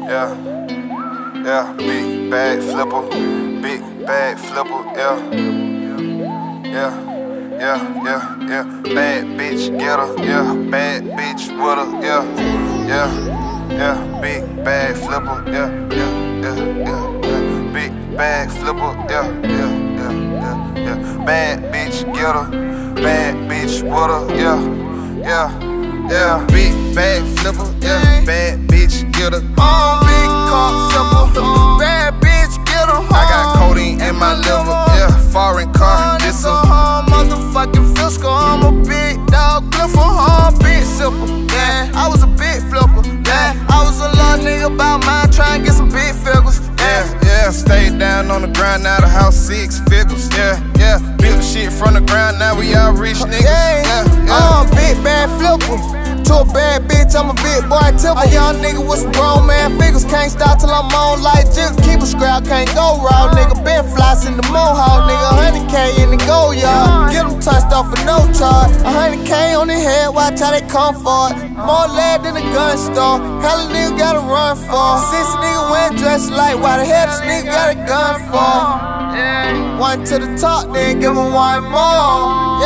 yeah, yeah, big bag flipper, yeah, yeah, yeah, yeah, yeah, bad bitch getter, yeah, bad bitch with her, yeah, yeah, yeah, big bag flipper, yeah, yeah, yeah, yeah, yeah, big bag flipper, yeah, yeah, yeah, yeah, yeah, bad bitch getter, bad bitch with her, yeah, yeah, yeah, big bag flipper, yeah, bad bitch getter, big car flipper, bad bitch getter, I got codeine in my liver, yeah, foreign car, this a motherfucking Fiscal, I'm a big dog cliffer, big sipper, yeah, I was a big flipper, yeah, I was a little nigga about mine, trying to get some big figures, yeah, stayed down on the grind, now the house 6 figures, yeah, built the shit from the ground, now we all rich niggas, yeah, big bad flipper. To a bad bitch, I'm a big boy tipper. A young nigga with some grown man figures. Can't stop till I'm on like Jigga. Keep a scrap, can't go raw, nigga. Been floss in the mohawk, nigga. 100K in the go yard. Get them touched off for no charge. 100K on their head, watch how they come for it. More lead than a gun store. Hell a nigga gotta run for. Since a nigga went dressed like, why the hell this nigga got a gun for? One to the top, then give him one more.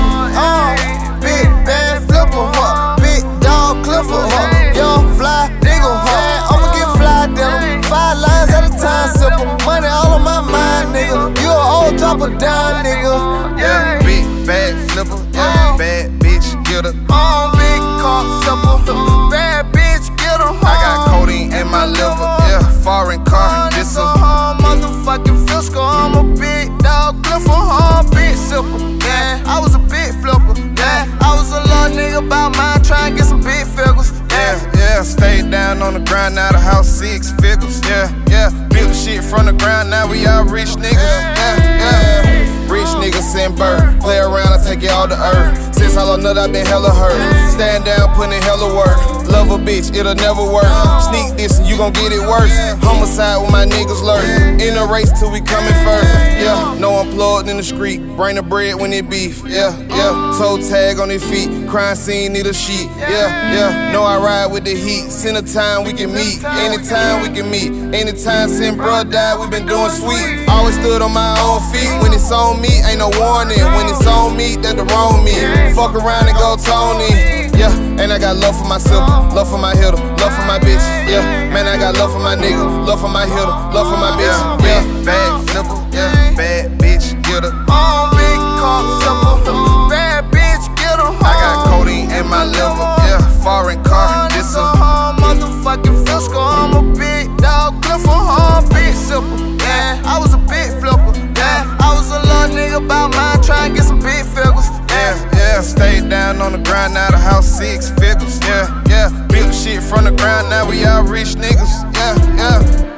Big bad flipper, big dog cliffer, young fly nigga, I'ma get fly dinner. 5 lines at a time, simple. Money all on my mind, nigga. You an old dropper down, nigga. Yeah, big bad flipper, yeah, bad bitch getter, Big car simple, bad bitch getter. I got codeine in my liver, yeah, foreign car, this a motherfucking Fiscal, I'm a big dog cliffer, big simple, yeah, I was a big flipper, yeah, I was a little nigga about mine, trying to get some big figures, yeah, stayed down on the grind, now the house 6 figures, yeah, built the shit from the ground, now we all rich niggas, yeah. Rich niggas in birth, play around and take it all to earth. Since I nut, I been hella hurt. Stand down, putting in hella work. Love a bitch, it'll never work. Sneak this and you gon' get it worse. Homicide when my niggas lurk. In a race till we coming first. Yeah, no unplugged in the street. Bring the bread when it beef. Yeah. Toe tag on his feet. Crime scene need a sheet. Yeah. Know I ride with the heat. Send a time we can meet. Anytime we can meet. Anytime since bruh died, we been doing sweet. Always stood on my own feet. When it's on me, ain't no warning. When it's on me, that's the wrong me. Fuck around and go Tony. Yeah, and I got love for my silver, love for my hitter, love for my bitch. Yeah, man, I got love for my nigga, love for my hitter, love for my bitch. Yeah, bad flipper, yeah, bad bitch getter, big car simple, bad bitch getter. I got codeine in my liver, yeah, foreign car, this a motherfucking Fiscal, I'm a big dog cliffer, big simple, yeah, I was a big flipper, yeah, I was a little nigga about mine, trying to get some big figures. Yeah, stayed down on the grind, now the house 6 figures, yeah, built the shit from the ground, now we all rich niggas, yeah.